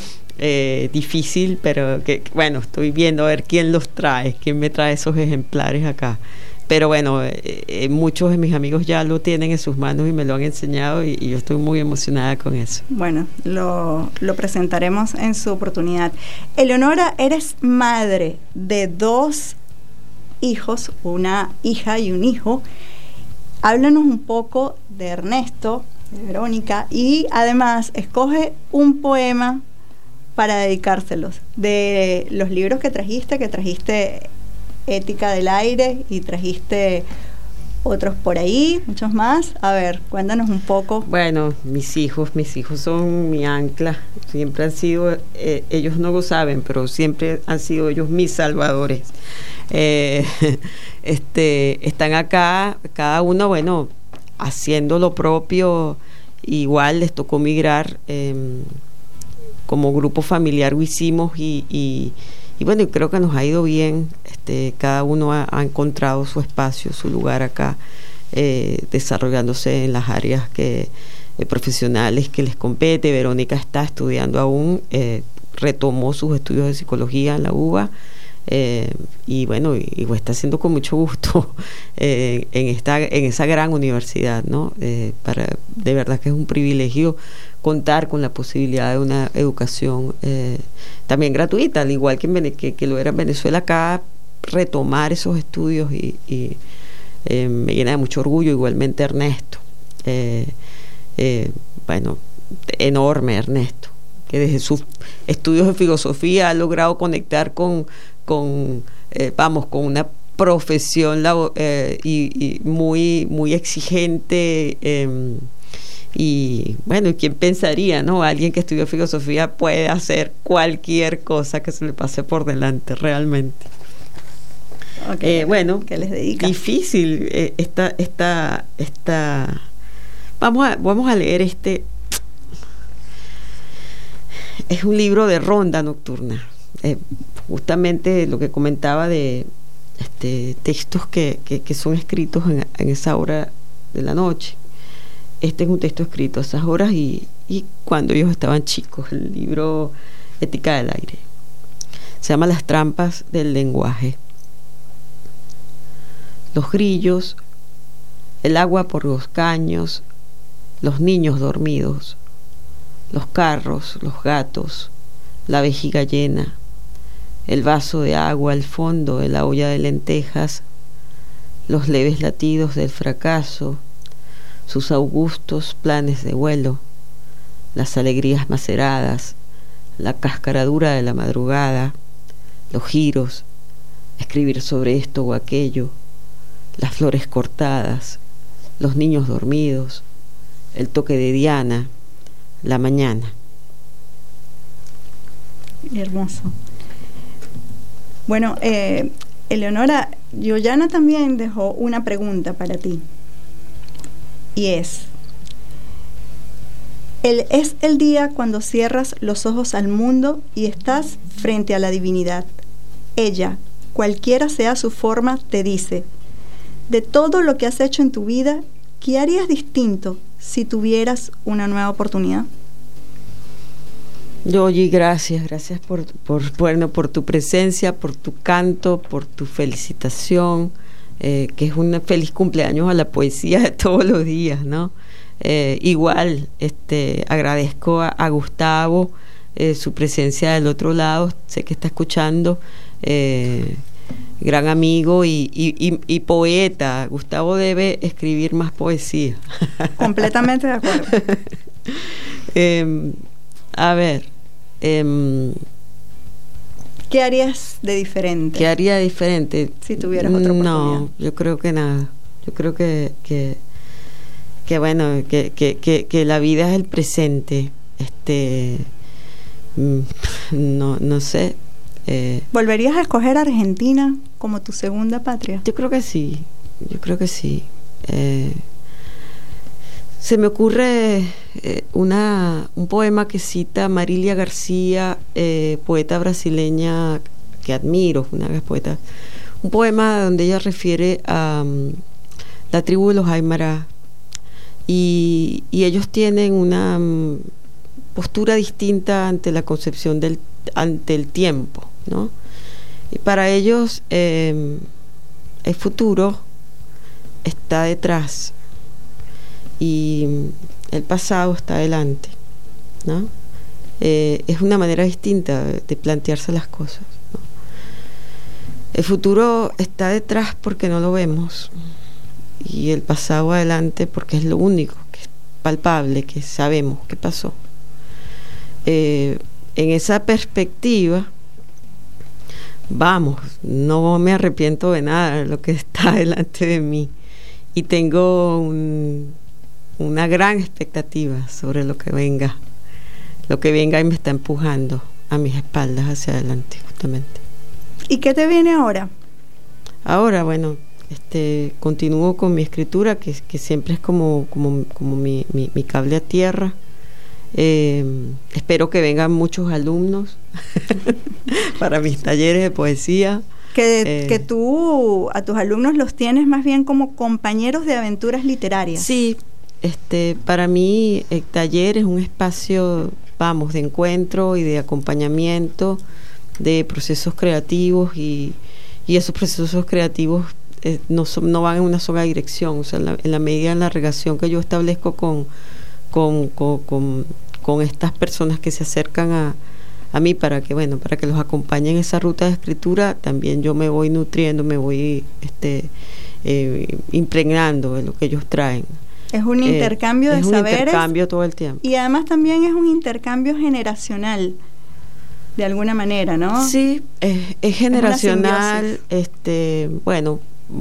eh, difícil, pero que bueno, estoy viendo a ver quién los trae, quién me trae esos ejemplares acá. Pero bueno, eh, eh, muchos de mis amigos ya lo tienen en sus manos y me lo han enseñado y, y yo estoy muy emocionada con eso. Bueno, lo, lo presentaremos en su oportunidad. Eleonora, eres madre de dos hijos, una hija y un hijo. Háblanos un poco de Ernesto, de Verónica, y además escoge un poema para dedicárselos. De los libros que trajiste, que trajiste Ética del Aire y trajiste otros por ahí, muchos más. A ver, cuéntanos un poco. Bueno, mis hijos, mis hijos son mi ancla. Siempre han sido, eh, ellos no lo saben, pero siempre han sido ellos mis salvadores. Eh, este, están acá, cada uno, bueno, haciendo lo propio. Igual les tocó migrar, eh, como grupo familiar lo hicimos y, y, y bueno, creo que nos ha ido bien. Este, cada uno ha, ha encontrado su espacio, su lugar acá, eh, desarrollándose en las áreas que, eh, profesionales que les compete. Verónica está estudiando aún, eh, retomó sus estudios de psicología en la U B A. Eh, y bueno, y, y lo está haciendo con mucho gusto eh, en esta en esa gran universidad, ¿no? Eh, para, de verdad que es un privilegio contar con la posibilidad de una educación eh, también gratuita, al igual que, en, que, que lo era en Venezuela. Acá retomar esos estudios y, y eh, me llena de mucho orgullo. Igualmente Ernesto, eh, eh, bueno, enorme Ernesto, que desde sus estudios de filosofía ha logrado conectar con con eh, vamos con una profesión eh, y, y muy muy exigente, eh, y bueno, ¿quién pensaría, no? Alguien que estudió filosofía puede hacer cualquier cosa que se le pase por delante realmente. Okay. Eh, bueno, ¿qué les dedica? Difícil eh, esta esta esta vamos a vamos a leer este. Es un libro de ronda nocturna. Eh, justamente lo que comentaba de este, textos que, que, que son escritos en, en esa hora de la noche. Este es un texto escrito a esas horas y, y cuando ellos estaban chicos. El libro Ética del Aire. Se llama Las trampas del lenguaje. Los grillos, el agua por los caños, los niños dormidos, los carros, los gatos, la vejiga llena, el vaso de agua al fondo de la olla de lentejas, los leves latidos del fracaso, sus augustos planes de vuelo, las alegrías maceradas, la cascaradura de la madrugada, los giros, escribir sobre esto o aquello, las flores cortadas, los niños dormidos, el toque de Diana, la mañana. Hermoso. Bueno, eh, Eleonora, Yoyana también dejó una pregunta para ti. Y es, el, es el día cuando cierras los ojos al mundo y estás frente a la divinidad. Ella, cualquiera sea su forma, te dice, de todo lo que has hecho en tu vida, ¿qué harías distinto si tuvieras una nueva oportunidad? Yoyi, gracias, gracias por, por, bueno, por tu presencia, por tu canto, por tu felicitación, eh, que es un feliz cumpleaños a la poesía de todos los días, ¿no? Eh, igual, este, agradezco a, a Gustavo eh, su presencia del otro lado, sé que está escuchando, eh, gran amigo y, y, y, y poeta. Gustavo debe escribir más poesía. Completamente de acuerdo. eh, a ver, eh, ¿qué harías de diferente? ¿Qué haría diferente? Si tuvieras otra oportunidad. No, yo creo que nada. Yo creo que, que, que bueno, que, que, que, que la vida es el presente. Este, no, no sé. Eh, ¿Volverías a escoger Argentina como tu segunda patria? Yo creo que sí, yo creo que sí. Eh, se me ocurre eh, una, un poema que cita Marília García, eh, poeta brasileña que admiro, una poeta. Un poema donde ella refiere a um, la tribu de los Aymara y, y ellos tienen una um, postura distinta ante la concepción del ante el tiempo, ¿no? Y para ellos eh, el futuro está detrás y el pasado está adelante, ¿no? Eh, es una manera distinta de, de plantearse las cosas, ¿no? El futuro está detrás porque no lo vemos y el pasado adelante porque es lo único que es palpable, que sabemos que pasó. Eh, en esa perspectiva, vamos, no me arrepiento de nada de lo que está delante de mí y tengo un, una gran expectativa sobre lo que venga, lo que venga y me está empujando a mis espaldas hacia adelante, justamente. ¿Y qué te viene ahora? Ahora, bueno, este, continúo con mi escritura, que, que siempre es como, como, como mi, mi, mi cable a tierra. Eh, espero que vengan muchos alumnos para mis talleres de poesía. Que, eh, que tú a tus alumnos los tienes más bien como compañeros de aventuras literarias. Sí, este, para mí el taller es un espacio, vamos, de encuentro y de acompañamiento de procesos creativos y, y esos procesos creativos eh, no, son, no van en una sola dirección. O sea, en la, en la medida de la relación que yo establezco con Con, con, con, con estas personas que se acercan a, a mí para que, bueno, para que los acompañe en esa ruta de escritura, también yo me voy nutriendo, me voy este, eh, impregnando de lo que ellos traen. Es un eh, intercambio de es un saberes. intercambio todo el tiempo. Y además también es un intercambio generacional, de alguna manera, ¿no? Sí, es, es generacional, es este, bueno,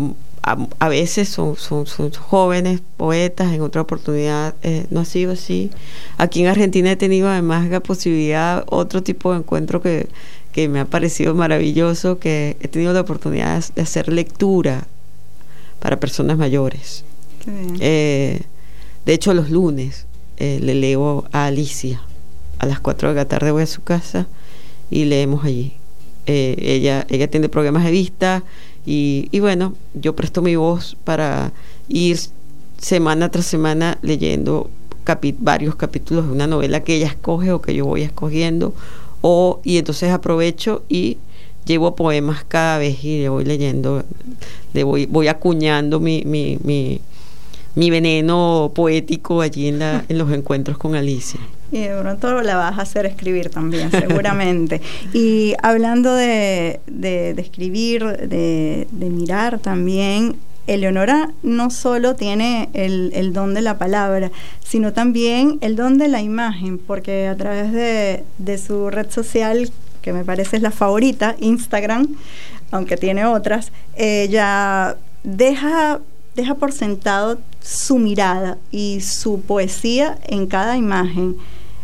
A, a veces son, son, son jóvenes poetas, en otra oportunidad eh, no ha sido así. Aquí en Argentina he tenido además la posibilidad, otro tipo de encuentro que, que me ha parecido maravilloso, que he tenido la oportunidad de hacer lectura para personas mayores. Qué bien. Eh, de hecho, los lunes eh, le leo a Alicia. A las cuatro de la tarde voy a su casa y leemos allí. Eh, ella, ella tiene problemas de vista. Y, y bueno, yo presto mi voz para ir semana tras semana leyendo capi- varios capítulos de una novela que ella escoge o que yo voy escogiendo, o y entonces aprovecho y llevo poemas cada vez y le voy leyendo, le voy, voy acuñando mi, mi, mi, mi veneno poético allí en, la, en los encuentros con Alicia. Y de pronto la vas a hacer escribir también, seguramente. Y hablando de, de, de escribir, de, de mirar también, Eleonora no solo tiene el, el don de la palabra, sino también el don de la imagen, porque a través de, de su red social, que me parece es la favorita, Instagram, aunque tiene otras, ella deja... deja por sentado su mirada y su poesía en cada imagen.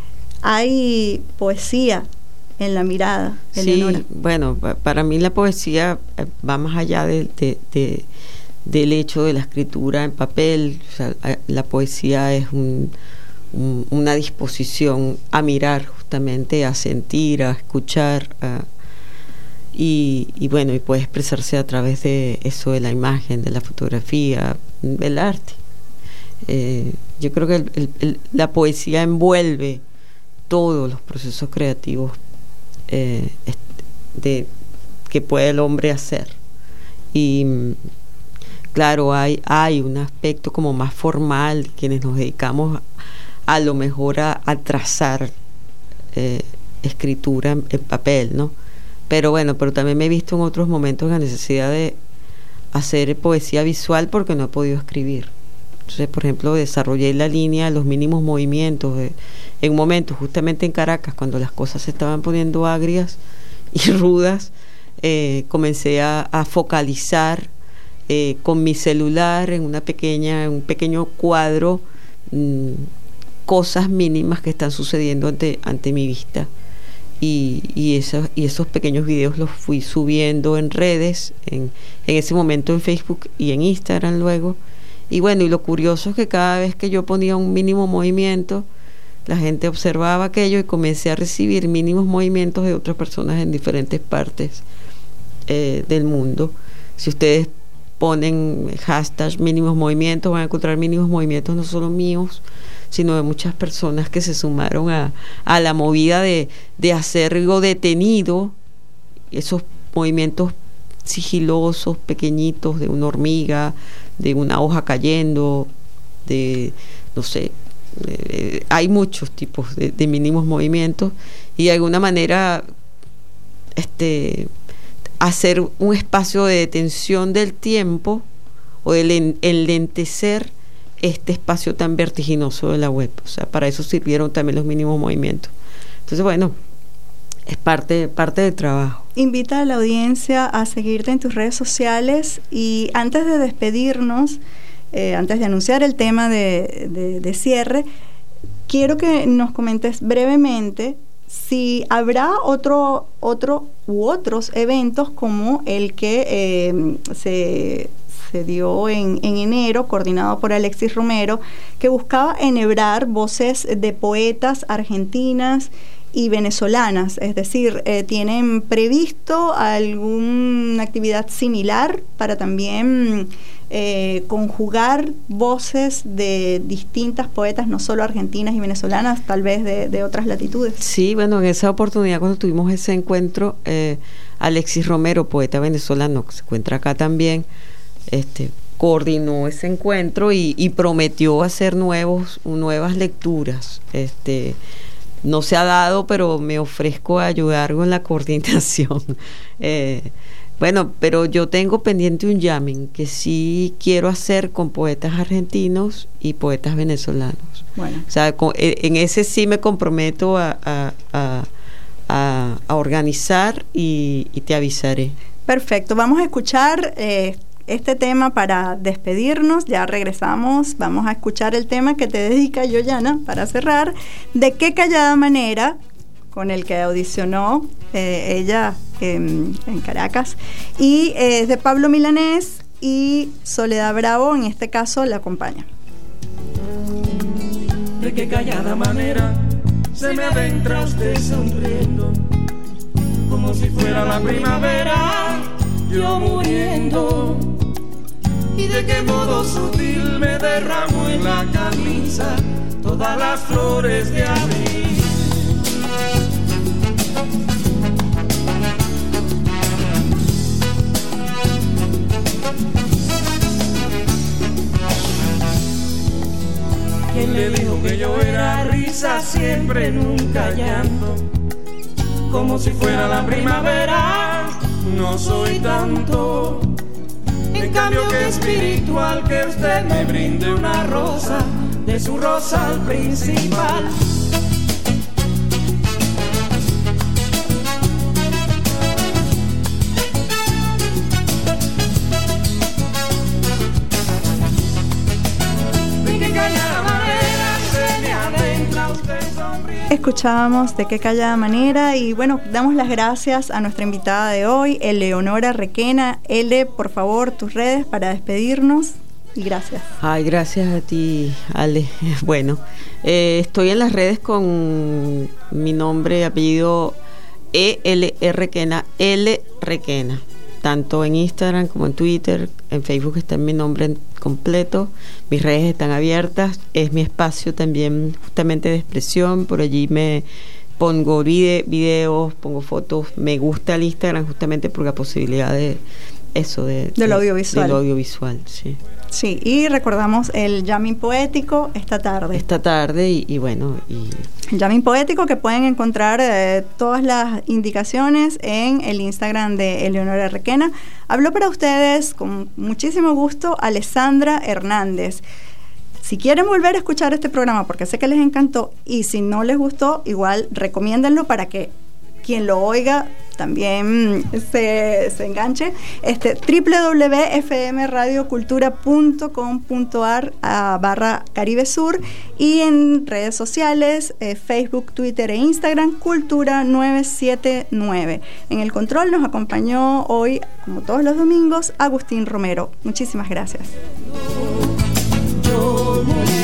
Hay poesía en la mirada, Eleonora. Sí, bueno, para mí la poesía va más allá de, de, de, del hecho de la escritura en papel. O sea, la poesía es un, un, una disposición a mirar justamente, a sentir, a escuchar, a, Y, y bueno, y puede expresarse a través de eso, de la imagen, de la fotografía, del arte. Eh, yo creo que el, el, el, la poesía envuelve todos los procesos creativos eh, de, que puede el hombre hacer. Y claro, hay, hay un aspecto como más formal, quienes nos dedicamos a, a lo mejor a, a trazar eh, escritura en, en papel, ¿no? Pero bueno, pero también me he visto en otros momentos la necesidad de hacer poesía visual porque no he podido escribir. Entonces, por ejemplo, desarrollé la línea de los mínimos movimientos de, en un momento, justamente en Caracas, cuando las cosas se estaban poniendo agrias y rudas, eh, comencé a, a focalizar eh, con mi celular en una pequeña, un pequeño cuadro, mmm, cosas mínimas que están sucediendo ante, ante mi vista. Y, y, esos, y esos pequeños videos los fui subiendo en redes, en, en ese momento en Facebook y en Instagram luego. Y bueno, y lo curioso es que cada vez que yo ponía un mínimo movimiento, la gente observaba aquello y comencé a recibir mínimos movimientos de otras personas en diferentes partes eh, del mundo. Si ustedes ponen hashtag mínimos movimientos, van a encontrar mínimos movimientos no solo míos, sino de muchas personas que se sumaron a, a la movida de, de hacer algo detenido, esos movimientos sigilosos, pequeñitos, de una hormiga, de una hoja cayendo, de, no sé, eh, hay muchos tipos de, de mínimos movimientos, y de alguna manera este hacer un espacio de detención del tiempo o del enlentecer este espacio tan vertiginoso de la web. O sea, para eso sirvieron también los mínimos movimientos. Entonces, bueno, es parte, parte del trabajo. Invita a la audiencia a seguirte en tus redes sociales, y antes de despedirnos, eh, antes de anunciar el tema de, de, de cierre, quiero que nos comentes brevemente si habrá otro, otro u otros eventos como el que eh, se... se dio en, en enero, coordinado por Alexis Romero, que buscaba enhebrar voces de poetas argentinas y venezolanas. Es decir, eh, ¿tienen previsto alguna actividad similar para también eh, conjugar voces de distintas poetas, no solo argentinas y venezolanas, tal vez de, de otras latitudes? Sí, bueno, en esa oportunidad, cuando tuvimos ese encuentro, eh, Alexis Romero, poeta venezolano, que se encuentra acá también, Este, coordinó ese encuentro y, y prometió hacer nuevos, nuevas lecturas. Este, no se ha dado, pero me ofrezco a ayudar con la coordinación. Eh, bueno, pero yo tengo pendiente un jamming que sí quiero hacer con poetas argentinos y poetas venezolanos. Bueno. O sea, con, en ese sí me comprometo a, a, a, a, a organizar y, y te avisaré. Perfecto, vamos a escuchar eh, este tema para despedirnos. Ya regresamos, vamos a escuchar el tema que te dedica Yoyana para cerrar, De qué callada manera, con el que audicionó eh, ella eh, en Caracas, y es eh, de Pablo Milanés, y Soledad Bravo en este caso la acompaña. De qué callada manera se me adentra usted sonriendo, como si fuera la primavera, yo muriendo. Y de qué modo sutil me derramo en la camisa todas las flores de abril. ¿Quién le dijo que yo era risa siempre, nunca llanto? Como si fuera la primavera, no soy tanto. En cambio que espiritual que usted me brinde una rosa, de su rosal principal. De qué callada manera se me adentra usted sonriendo. Escuchábamos De qué callada manera, y bueno, damos las gracias a nuestra invitada de hoy, Eleonora Requena. Ele, por favor, tus redes para despedirnos, y gracias. Ay, gracias a ti, Ale. Bueno, eh, estoy en las redes con mi nombre, apellido E L E Requena, L Requena, tanto en Instagram como en Twitter. En Facebook está mi nombre completo, mis redes están abiertas, es mi espacio también justamente de expresión. Por allí me pongo vide, videos, pongo fotos. Me gusta el Instagram justamente por la posibilidad de eso, de, del audiovisual. Del audiovisual, sí. Sí, y recordamos el jamming poético esta tarde. Esta tarde y, y bueno... y el jamming poético, que pueden encontrar eh, todas las indicaciones en el Instagram de Eleonora Requena. Habló para ustedes con muchísimo gusto Alessandra Hernández. Si quieren volver a escuchar este programa, porque sé que les encantó, y si no les gustó, igual recomiéndenlo para que quien lo oiga también se, se enganche, este, doble u doble u doble u punto f m radio cultura punto com punto a r uh, barra Caribe Sur, y en redes sociales, eh, Facebook, Twitter e Instagram, Cultura nueve siete nueve. En el control nos acompañó hoy, como todos los domingos, Agustín Romero. Muchísimas gracias. Yo